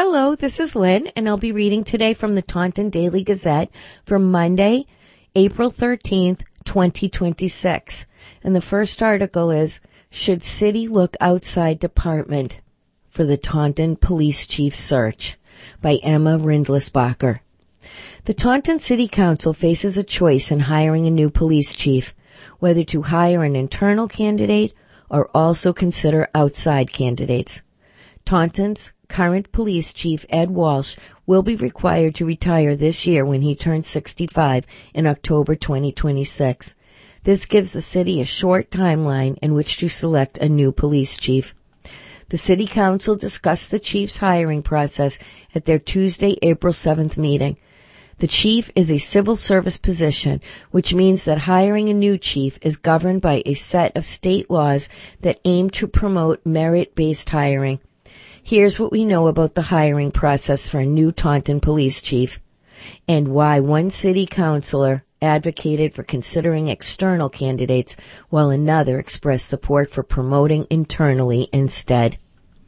Hello, this is Lynn, and I'll be reading today from the Taunton Daily Gazette for Monday, April 13th, 2026. And the first article is, Should City Look Outside Department for the Taunton Police Chief Search? By Emma Rindlisbacher. The Taunton City Council faces a choice in hiring a new police chief, whether to hire an internal candidate or also consider outside candidates. Taunton's current police chief, Ed Walsh, will be required to retire this year when he turns 65 in October 2026. This gives the city a short timeline in which to select a new police chief. The City Council discussed the chief's hiring process at their Tuesday, April 7th meeting. The chief is a civil service position, which means that hiring a new chief is governed by a set of state laws that aim to promote merit-based hiring. Here's what we know about the hiring process for a new Taunton police chief and why one city councilor advocated for considering external candidates while another expressed support for promoting internally instead.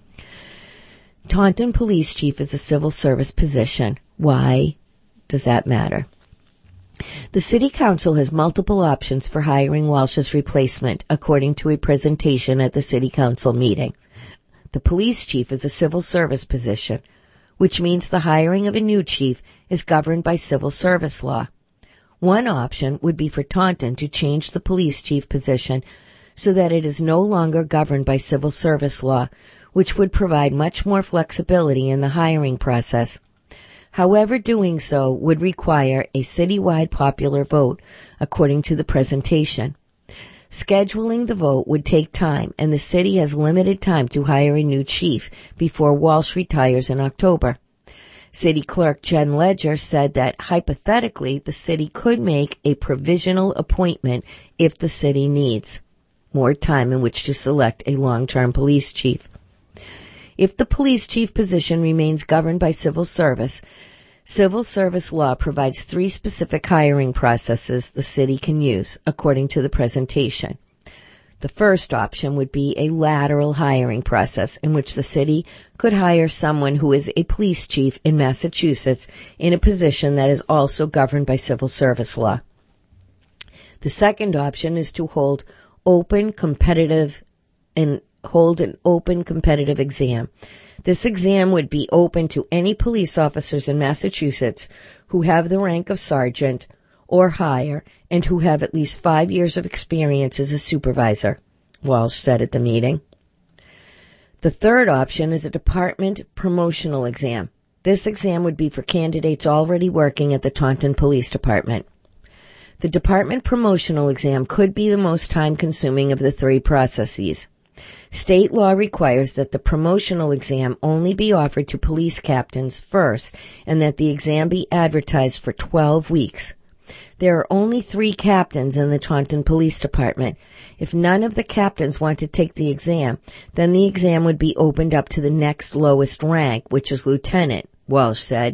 Taunton police chief is a civil service position. Why does that matter? The City Council has multiple options for hiring Walsh's replacement, according to a presentation at the City Council meeting. The police chief is a civil service position, which means the hiring of a new chief is governed by civil service law. One option would be for Taunton to change the police chief position so that it is no longer governed by civil service law, which would provide much more flexibility in the hiring process. However, doing so would require a citywide popular vote, according to the presentation. Scheduling the vote would take time, and the city has limited time to hire a new chief before Walsh retires in October. City Clerk Jen Ledger said that, hypothetically, the city could make a provisional appointment if the city needs more time in which to select a long-term police chief. If the police chief position remains governed by civil service law provides 3 specific hiring processes the city can use, according to the presentation. The first option would be a lateral hiring process in which the city could hire someone who is a police chief in Massachusetts in a position that is also governed by civil service law. The second option is to hold an open competitive exam. This exam would be open to any police officers in Massachusetts who have the rank of sergeant or higher and who have at least 5 years of experience as a supervisor, Walsh said at the meeting. The third option is a department promotional exam. This exam would be for candidates already working at the Taunton Police Department. The department promotional exam could be the most time-consuming of the 3 processes. State law requires that the promotional exam only be offered to police captains first and that the exam be advertised for 12 weeks. There are only 3 captains in the Taunton Police Department. If none of the captains want to take the exam, then the exam would be opened up to the next lowest rank, which is lieutenant, Walsh said.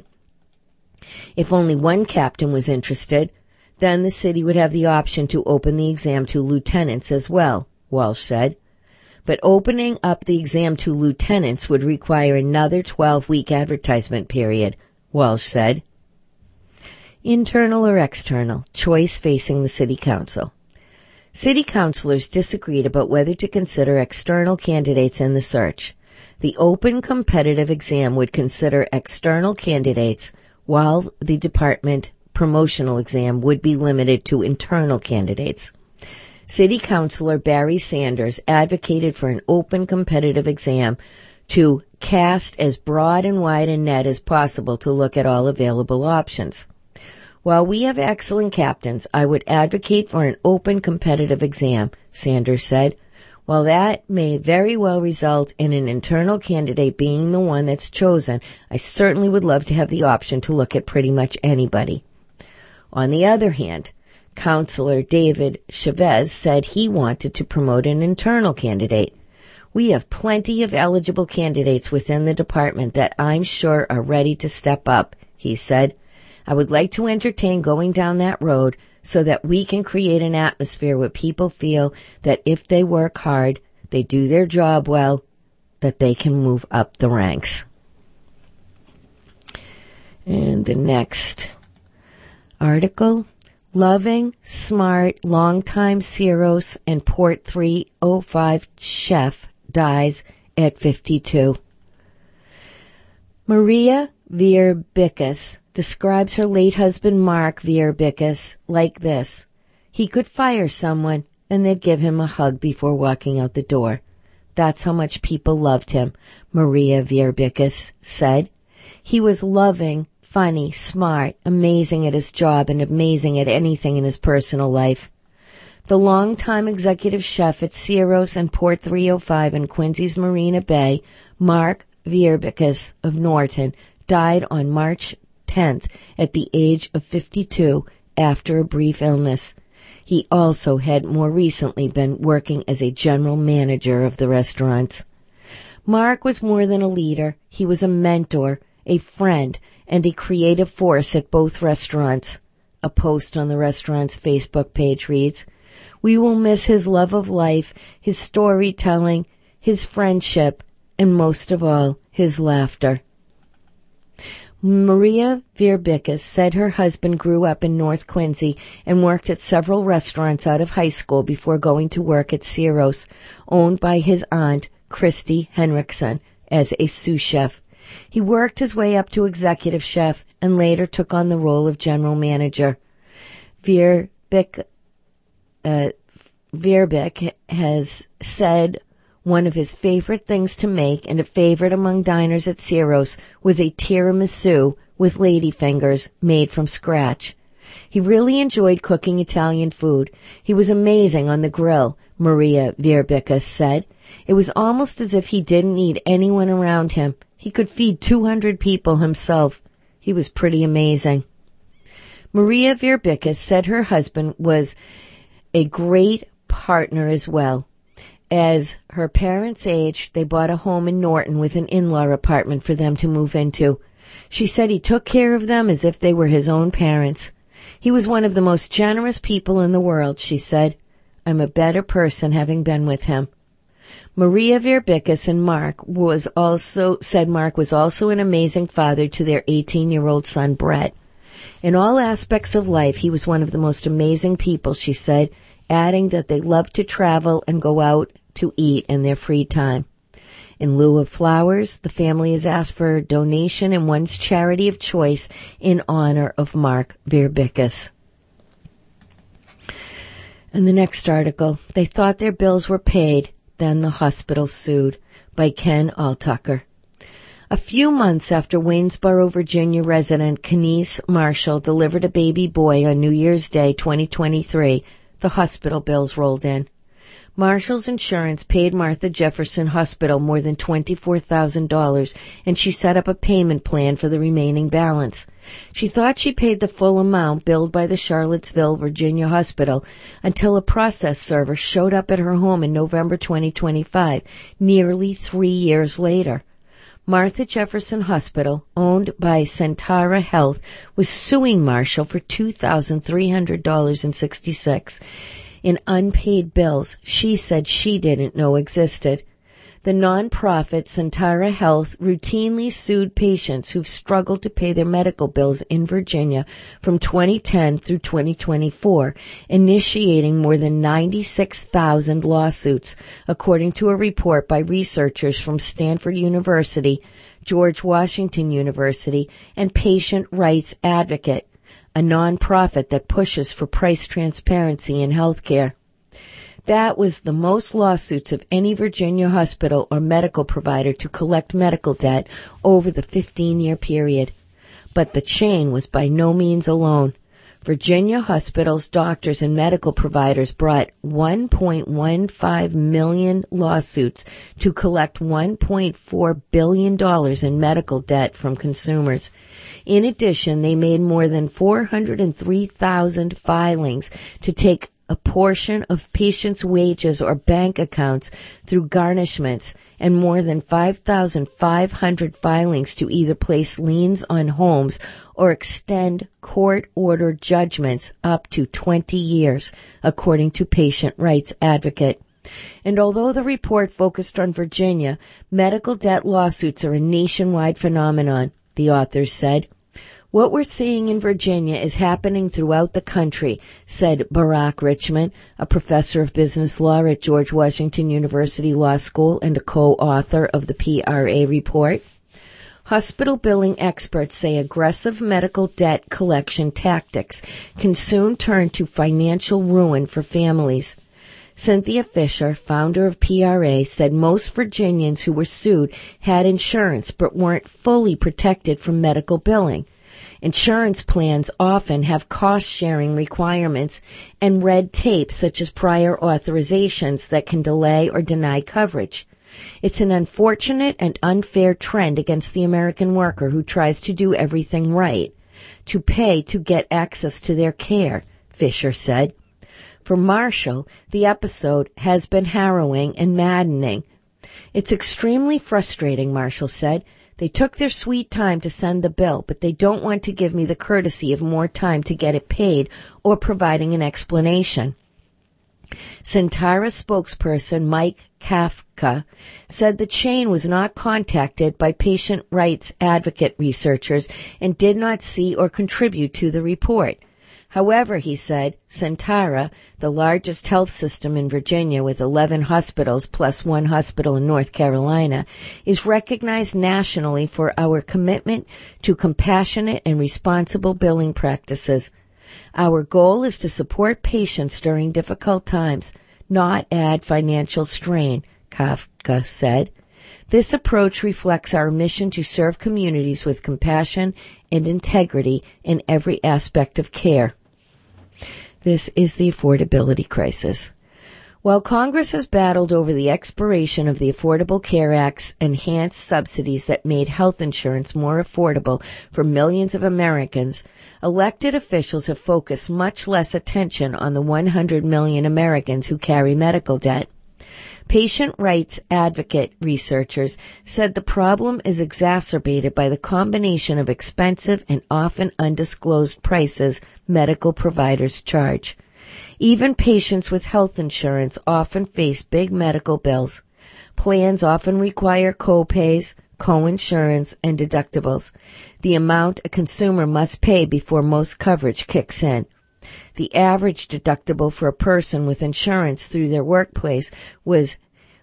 If only one captain was interested, then the city would have the option to open the exam to lieutenants as well, Walsh said. But opening up the exam to lieutenants would require another 12-week advertisement period, Walsh said. Internal or external, choice facing the City Council. City councilors disagreed about whether to consider external candidates in the search. The open competitive exam would consider external candidates, while the department promotional exam would be limited to internal candidates. City Councilor Barry Sanders advocated for an open competitive exam to cast as broad and wide a net as possible to look at all available options. While we have excellent captains, I would advocate for an open competitive exam, Sanders said. While that may very well result in an internal candidate being the one that's chosen, I certainly would love to have the option to look at pretty much anybody. On the other hand, Councilor David Chavez said he wanted to promote an internal candidate. We have plenty of eligible candidates within the department that I'm sure are ready to step up, he said. I would like to entertain going down that road so that we can create an atmosphere where people feel that if they work hard, they do their job well, that they can move up the ranks. And the next article, loving, smart, longtime Ciros and Port 305 chef dies at 52. Maria Verbicus describes her late husband Mark Verbicus like this. He could fire someone and they'd give him a hug before walking out the door. That's how much people loved him, Maria Verbicus said. He was loving, funny, smart, amazing at his job, and amazing at anything in his personal life. The longtime executive chef at Ciros and Port 305 in Quincy's Marina Bay, Mark Verbicus of Norton, died on March 10th at the age of 52 after a brief illness. He also had more recently been working as a general manager of the restaurants. Mark was more than a leader. He was a mentor, a friend, and a creative force at both restaurants. A post on the restaurant's Facebook page reads, "We will miss his love of life, his storytelling, his friendship, and most of all, his laughter." Maria Verbicus said her husband grew up in North Quincy and worked at several restaurants out of high school before going to work at Ciros, owned by his aunt, Christy Henriksen, as a sous chef. He worked his way up to executive chef and later took on the role of general manager. Verbic has said one of his favorite things to make, and a favorite among diners at Ciros, was a tiramisu with ladyfingers made from scratch. He really enjoyed cooking Italian food. He was amazing on the grill, Maria Verbicus said. It was almost as if he didn't need anyone around him. He could feed 200 people himself. He was pretty amazing. Maria Verbicus said her husband was a great partner as well. As her parents aged, they bought a home in Norton with an in-law apartment for them to move into. She said he took care of them as if they were his own parents. He was one of the most generous people in the world, she said. I'm a better person having been with him. Maria Verbicus and Mark was also an amazing father to their 18-year-old son, Brett. In all aspects of life, he was one of the most amazing people, she said, adding that they loved to travel and go out to eat in their free time. In lieu of flowers, the family has asked for a donation in one's charity of choice in honor of Mark Verbicus. And the next article, they thought their bills were paid, then the hospital sued, by Ken Altucker. A few months after Waynesboro, Virginia resident Kenise Marshall delivered a baby boy on New Year's Day 2023, the hospital bills rolled in. Marshall's insurance paid Martha Jefferson Hospital more than $24,000, and she set up a payment plan for the remaining balance. She thought she paid the full amount billed by the Charlottesville, Virginia hospital until a process server showed up at her home in November 2025, nearly 3 years later. Martha Jefferson Hospital, owned by Centara Health, was suing Marshall for $2,300.66 in unpaid bills she said she didn't know existed. The nonprofit Centara Health routinely sued patients who've struggled to pay their medical bills in Virginia from 2010 through 2024, initiating more than 96,000 lawsuits, according to a report by researchers from Stanford University, George Washington University, and Patient Rights Advocate, a nonprofit that pushes for price transparency in healthcare. That was the most lawsuits of any Virginia hospital or medical provider to collect medical debt over the 15-year period. But the chain was by no means alone. Virginia hospitals, doctors, and medical providers brought 1.15 million lawsuits to collect $1.4 billion in medical debt from consumers. In addition, they made more than 403,000 filings to take a portion of patients' wages or bank accounts through garnishments, and more than 5,500 filings to either place liens on homes or extend court-ordered judgments up to 20 years, according to Patient Rights Advocate. And although the report focused on Virginia, medical debt lawsuits are a nationwide phenomenon, the authors said. What we're seeing in Virginia is happening throughout the country, said Barak Richmond, a professor of business law at George Washington University Law School and a co-author of the PRA report. Hospital billing experts say aggressive medical debt collection tactics can soon turn to financial ruin for families. Cynthia Fisher, founder of PRA, said most Virginians who were sued had insurance but weren't fully protected from medical billing. Insurance plans often have cost-sharing requirements and red tape such as prior authorizations that can delay or deny coverage. It's an unfortunate and unfair trend against the American worker who tries to do everything right, to pay to get access to their care, Fisher said. For Marshall, the episode has been harrowing and maddening. It's extremely frustrating, Marshall said. They took their sweet time to send the bill, but they don't want to give me the courtesy of more time to get it paid or providing an explanation. Centara spokesperson Mike Kafka said the chain was not contacted by patient rights advocate researchers and did not see or contribute to the report. However, he said, Centara, the largest health system in Virginia with 11 hospitals plus one hospital in North Carolina, is recognized nationally for our commitment to compassionate and responsible billing practices. Our goal is to support patients during difficult times, not add financial strain, Kafka said. This approach reflects our mission to serve communities with compassion and integrity in every aspect of care. This is the affordability crisis. While Congress has battled over the expiration of the Affordable Care Act's enhanced subsidies that made health insurance more affordable for millions of Americans, elected officials have focused much less attention on the 100 million Americans who carry medical debt. Patient rights advocate researchers said the problem is exacerbated by the combination of expensive and often undisclosed prices medical providers charge. Even patients with health insurance often face big medical bills. Plans often require co-pays, co-insurance, and deductibles, the amount a consumer must pay before most coverage kicks in. The average deductible for a person with insurance through their workplace was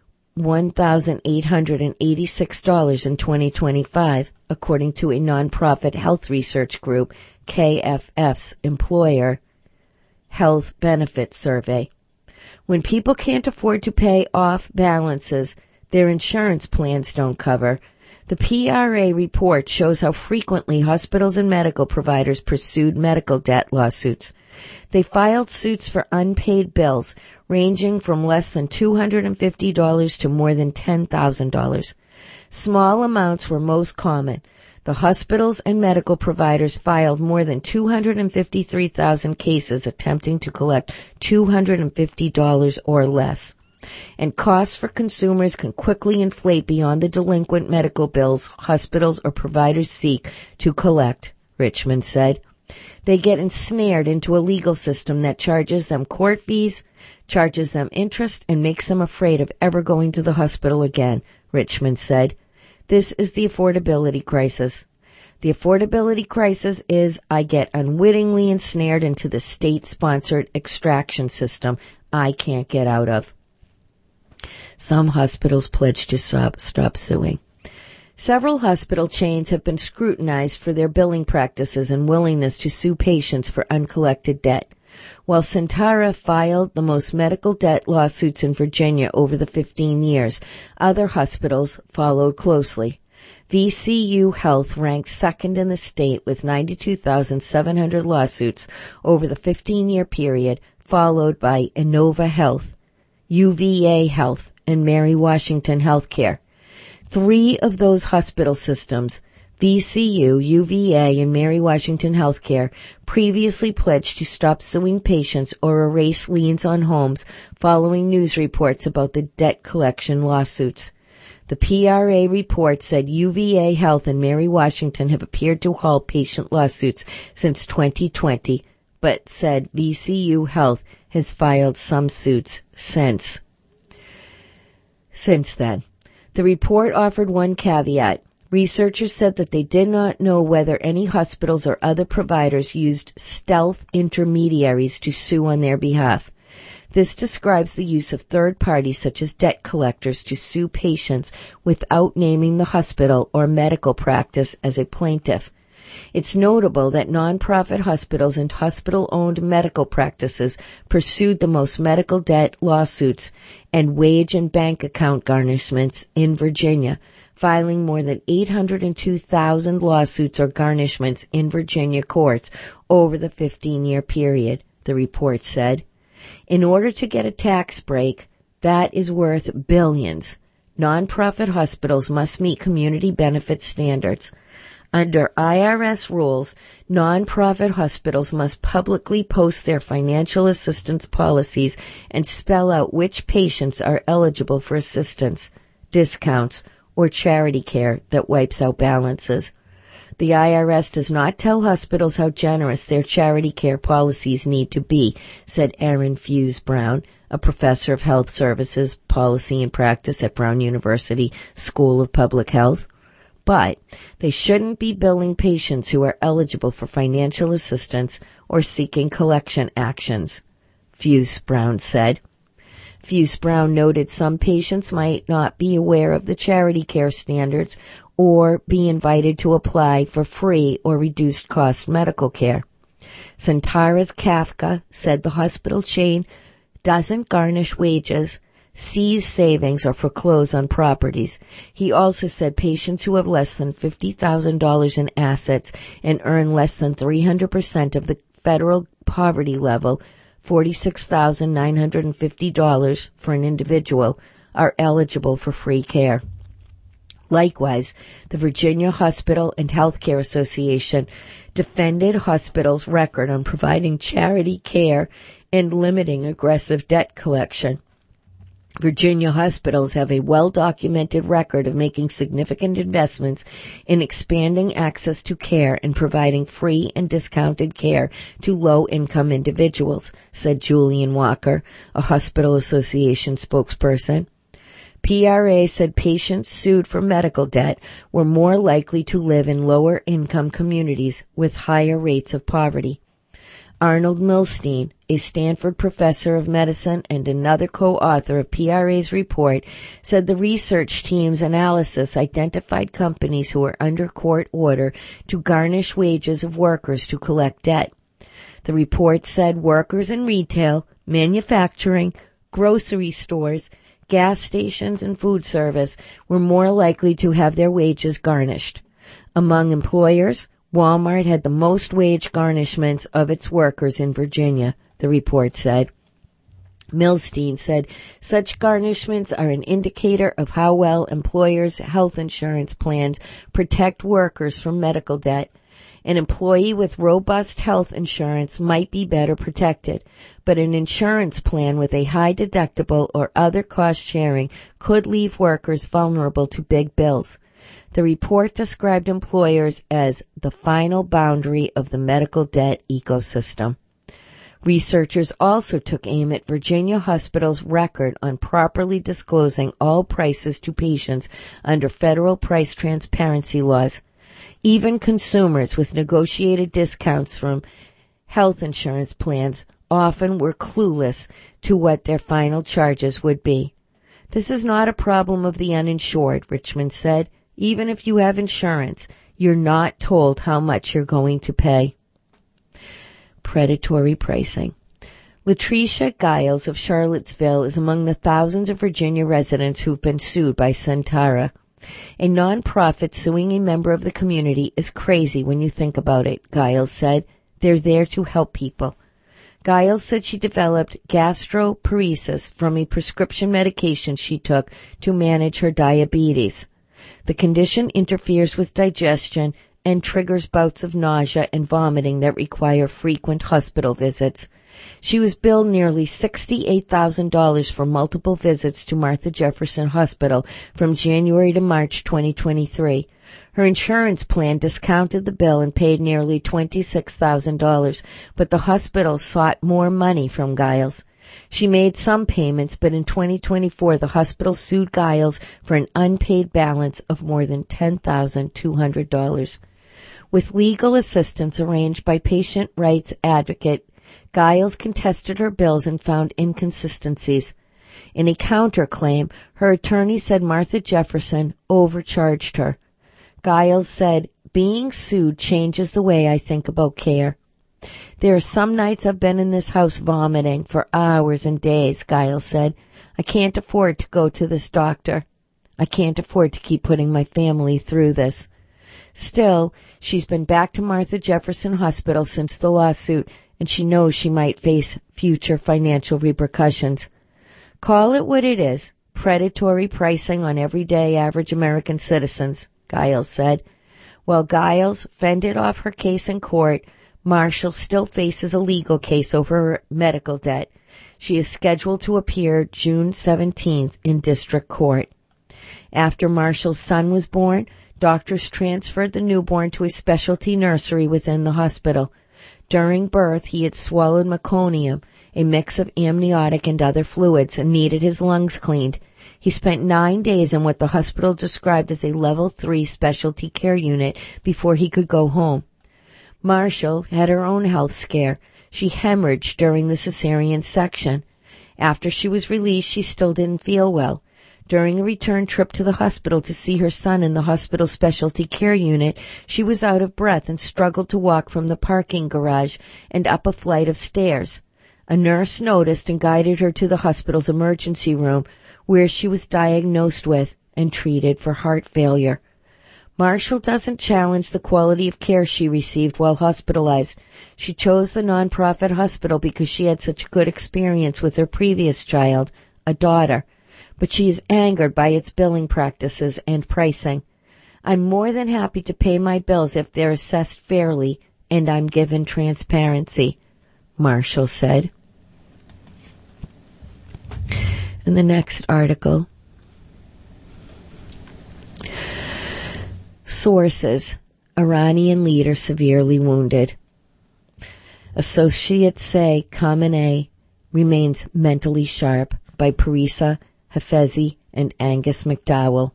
$1,886 in 2025, according to a nonprofit health research group, KFF's Employer Health Benefits Survey. When people can't afford to pay off balances their insurance plans don't cover, the PRA report shows how frequently hospitals and medical providers pursued medical debt lawsuits. They filed suits for unpaid bills ranging from less than $250 to more than $10,000. Small amounts were most common. The hospitals and medical providers filed more than 253,000 cases attempting to collect $250 or less. And costs for consumers can quickly inflate beyond the delinquent medical bills hospitals or providers seek to collect, Richmond said. They get ensnared into a legal system that charges them court fees, charges them interest, and makes them afraid of ever going to the hospital again, Richmond said. This is the affordability crisis. The affordability crisis is I get unwittingly ensnared into the state-sponsored extraction system I can't get out of. Some hospitals pledge to stop suing. Several hospital chains have been scrutinized for their billing practices and willingness to sue patients for uncollected debt. While Centara filed the most medical debt lawsuits in Virginia over the 15 years, other hospitals followed closely. VCU Health ranked second in the state with 92,700 lawsuits over the 15-year period, followed by Inova Health, UVA Health, and Mary Washington Healthcare. Three of those hospital systems, VCU, UVA, and Mary Washington Healthcare, previously pledged to stop suing patients or erase liens on homes following news reports about the debt collection lawsuits. The PRA report said UVA Health and Mary Washington have appeared to halt patient lawsuits since 2020, but said VCU Health has filed some suits since then. The report offered one caveat. Researchers said that they did not know whether any hospitals or other providers used stealth intermediaries to sue on their behalf. This describes the use of third parties such as debt collectors to sue patients without naming the hospital or medical practice as a plaintiff. It's notable that nonprofit hospitals and hospital-owned medical practices pursued the most medical debt lawsuits and wage and bank account garnishments in Virginia, filing more than 802,000 lawsuits or garnishments in Virginia courts over the 15-year period, the report said. In order to get a tax break that is worth billions, nonprofit hospitals must meet community benefit standards. Under IRS rules, nonprofit hospitals must publicly post their financial assistance policies and spell out which patients are eligible for assistance, discounts, or charity care that wipes out balances. The IRS does not tell hospitals how generous their charity care policies need to be, said Aaron Fuse Brown, a professor of health services, policy and practice at Brown University School of Public Health. But they shouldn't be billing patients who are eligible for financial assistance or seeking collection actions, Fuse Brown said. Fuse Brown noted some patients might not be aware of the charity care standards or be invited to apply for free or reduced cost medical care. Centara's Kafka said the hospital chain doesn't garnish wages, seize savings, or foreclose on properties. He also said patients who have less than $50,000 in assets and earn less than 300% of the federal poverty level, $46,950 for an individual, are eligible for free care. Likewise, the Virginia Hospital and Healthcare Association defended hospitals' record on providing charity care and limiting aggressive debt collection. Virginia hospitals have a well-documented record of making significant investments in expanding access to care and providing free and discounted care to low-income individuals, said Julian Walker, a Hospital Association spokesperson. PRA said patients sued for medical debt were more likely to live in lower-income communities with higher rates of poverty. Arnold Milstein, a Stanford professor of medicine and another co-author of PRA's report, said the research team's analysis identified companies who were under court order to garnish wages of workers to collect debt. The report said workers in retail, manufacturing, grocery stores, gas stations, and food service were more likely to have their wages garnished. Among employers, Walmart had the most wage garnishments of its workers in Virginia, the report said. Milstein said such garnishments are an indicator of how well employers' health insurance plans protect workers from medical debt. An employee with robust health insurance might be better protected, but an insurance plan with a high deductible or other cost sharing could leave workers vulnerable to big bills. The report described employers as the final boundary of the medical debt ecosystem. Researchers also took aim at Virginia hospitals' record on properly disclosing all prices to patients under federal price transparency laws. Even consumers with negotiated discounts from health insurance plans often were clueless to what their final charges would be. This is not a problem of the uninsured, Richmond said. Even if you have insurance, you're not told how much you're going to pay. Predatory pricing. Latricia Giles of Charlottesville is among the thousands of Virginia residents who've been sued by Centara. A nonprofit suing a member of the community is crazy when you think about it, Giles said. They're there to help people. Giles said she developed gastroparesis from a prescription medication she took to manage her diabetes. The condition interferes with digestion and triggers bouts of nausea and vomiting that require frequent hospital visits. She was billed nearly $68,000 for multiple visits to Martha Jefferson Hospital from January to March 2023. Her insurance plan discounted the bill and paid nearly $26,000, but the hospital sought more money from Giles. She made some payments, but in 2024 the hospital sued Giles for an unpaid balance of more than $10,200. With legal assistance arranged by patient rights advocate, Giles contested her bills and found inconsistencies. In a counterclaim, her attorney said Martha Jefferson overcharged her. Giles said, "Being sued changes the way I think about care. There are some nights I've been in this house vomiting for hours and days," Giles said. "I can't afford to go to this doctor. I can't afford to keep putting my family through this." Still, she's been back to Martha Jefferson Hospital since the lawsuit, and she knows she might face future financial repercussions. "Call it what it is, predatory pricing on everyday average American citizens," Giles said. While Giles fended off her case in court, Marshall still faces a legal case over her medical debt. She is scheduled to appear June 17th in district court. After Marshall's son was born, doctors transferred the newborn to a specialty nursery within the hospital. During birth, he had swallowed meconium, a mix of amniotic and other fluids, and needed his lungs cleaned. He spent 9 days in what the hospital described as a level 3 specialty care unit before he could go home. Marshall had her own health scare. She hemorrhaged during the cesarean section. After she was released, she still didn't feel well. During a return trip to the hospital to see her son in the hospital specialty care unit, she was out of breath and struggled to walk from the parking garage and up a flight of stairs. A nurse noticed and guided her to the hospital's emergency room, where she was diagnosed with and treated for heart failure. Marshall doesn't challenge the quality of care she received while hospitalized. She chose the nonprofit hospital because she had such a good experience with her previous child, a daughter. But she is angered by its billing practices and pricing. "I'm more than happy to pay my bills if they're assessed fairly and I'm given transparency," Marshall said. In the next article, sources: Iranian leader severely wounded. Associates say Khamenei remains mentally sharp, by Parisa Hafezi and Angus McDowell.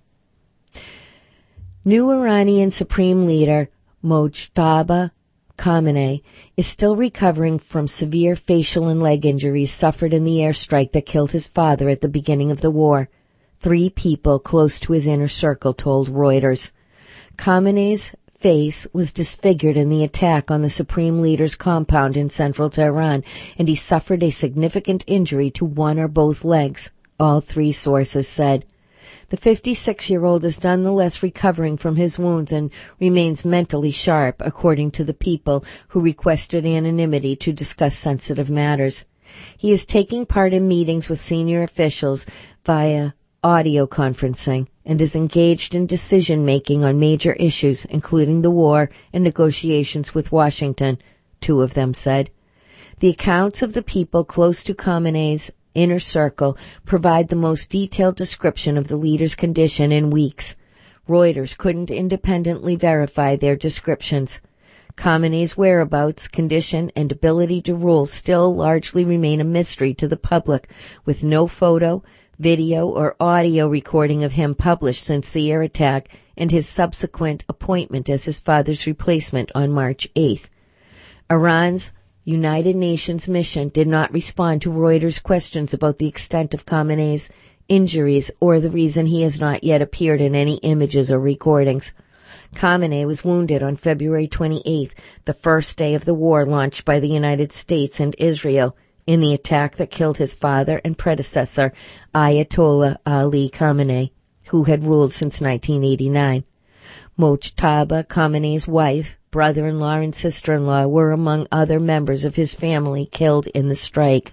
New Iranian Supreme Leader Mojtaba Khamenei is still recovering from severe facial and leg injuries suffered in the airstrike that killed his father at the beginning of the war. 3 people close to his inner circle told Reuters. Khamenei's face was disfigured in the attack on the Supreme Leader's compound in central Tehran, and he suffered a significant injury to one or both legs, all 3 sources said. The 56-year-old is nonetheless recovering from his wounds and remains mentally sharp, according to the people who requested anonymity to discuss sensitive matters. He is taking part in meetings with senior officials via audio conferencing and is engaged in decision-making on major issues, including the war and negotiations with Washington, 2 of them said. The accounts of the people close to Khamenei's inner circle provide the most detailed description of the leader's condition in weeks. Reuters couldn't independently verify their descriptions. Khamenei's whereabouts, condition, and ability to rule still largely remain a mystery to the public, with no photo, video, or audio recording of him published since the air attack and his subsequent appointment as his father's replacement on March 8th. Iran's United Nations mission did not respond to Reuters' questions about the extent of Khamenei's injuries or the reason he has not yet appeared in any images or recordings. Khamenei was wounded on February 28th, the first day of the war launched by the United States and Israel, in the attack that killed his father and predecessor, Ayatollah Ali Khamenei, who had ruled since 1989. Mojtaba Khamenei's wife, brother-in-law, and sister-in-law were among other members of his family killed in the strike.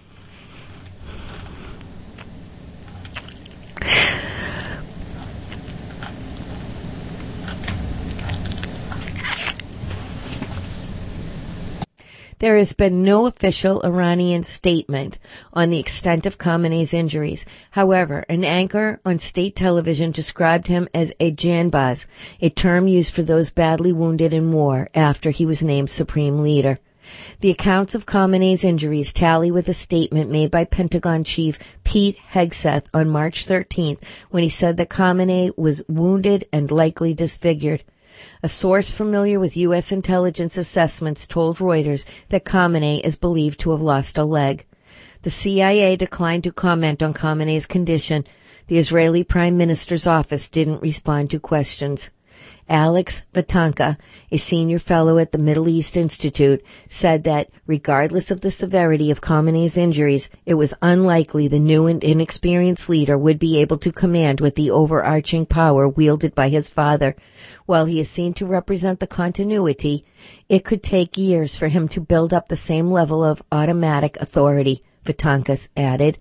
There has been no official Iranian statement on the extent of Khamenei's injuries. However, an anchor on state television described him as a janbaz, a term used for those badly wounded in war after he was named supreme leader. The accounts of Khamenei's injuries tally with a statement made by Pentagon Chief Pete Hegseth on March 13th when he said that Khamenei was wounded and likely disfigured. A source familiar with U.S. intelligence assessments told Reuters that Khamenei is believed to have lost a leg. The CIA declined to comment on Khamenei's condition. The Israeli Prime Minister's office didn't respond to questions. Alex Vatanka, a senior fellow at the Middle East Institute, said that regardless of the severity of Khamenei's injuries, it was unlikely the new and inexperienced leader would be able to command with the overarching power wielded by his father. While he is seen to represent the continuity, it could take years for him to build up the same level of automatic authority, Vatanka added.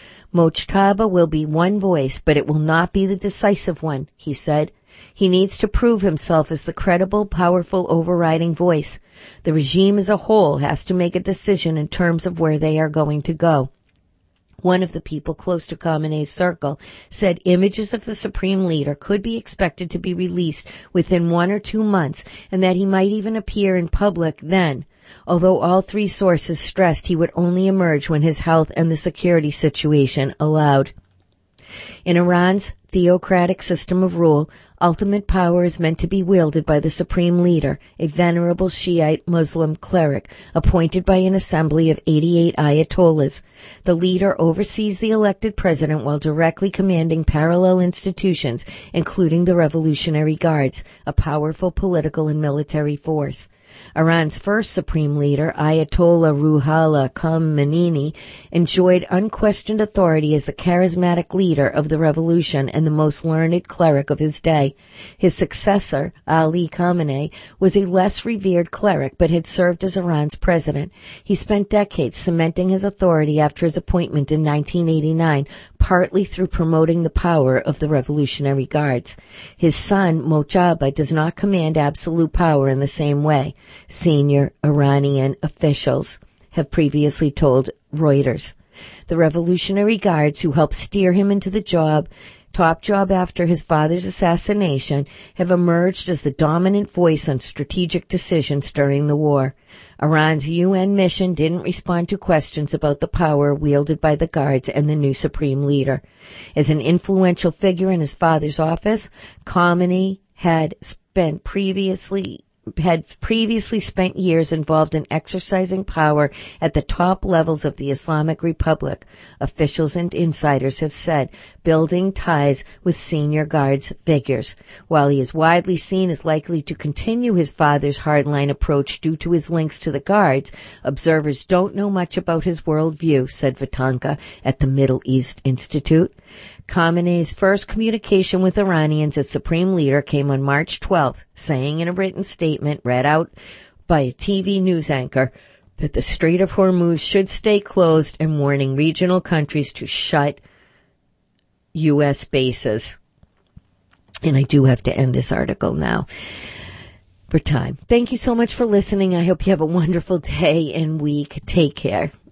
Mojtaba will be one voice, but it will not be the decisive one, he said. He needs to prove himself as the credible, powerful, overriding voice. The regime as a whole has to make a decision in terms of where they are going to go. One of the people close to Khamenei's circle said images of the supreme leader could be expected to be released within 1 or 2 months, and that he might even appear in public then, although all three sources stressed he would only emerge when his health and the security situation allowed. In Iran's theocratic system of rule, ultimate power is meant to be wielded by the supreme leader, a venerable Shiite Muslim cleric appointed by an assembly of 88 ayatollahs. The leader oversees the elected president while directly commanding parallel institutions, including the Revolutionary Guards, a powerful political and military force. Iran's first supreme leader, Ayatollah Ruhollah Khomeini, enjoyed unquestioned authority as the charismatic leader of the revolution and the most learned cleric of his day. His successor, Ali Khamenei, was a less revered cleric but had served as Iran's president. He spent decades cementing his authority after his appointment in 1989, partly through promoting the power of the Revolutionary Guards. His son, Mojtaba, does not command absolute power in the same way, senior Iranian officials have previously told Reuters. The Revolutionary Guards, who helped steer him into the top job after his father's assassination, have emerged as the dominant voice on strategic decisions during the war. Iran's UN mission didn't respond to questions about the power wielded by the Guards and the new supreme leader. As an influential figure in his father's office, Khamenei had previously spent years involved in exercising power at the top levels of the Islamic Republic. Officials and insiders have said, building ties with senior Guards figures. While he is widely seen as likely to continue his father's hardline approach due to his links to the Guards, observers don't know much about his worldview, said Vatanka at the Middle East Institute. Khamenei's first communication with Iranians as supreme leader came on March 12th, saying in a written statement read out by a TV news anchor that the Strait of Hormuz should stay closed and warning regional countries to shut U.S. bases. And I do have to end this article now for time. Thank you so much for listening. I hope you have a wonderful day and week. Take care.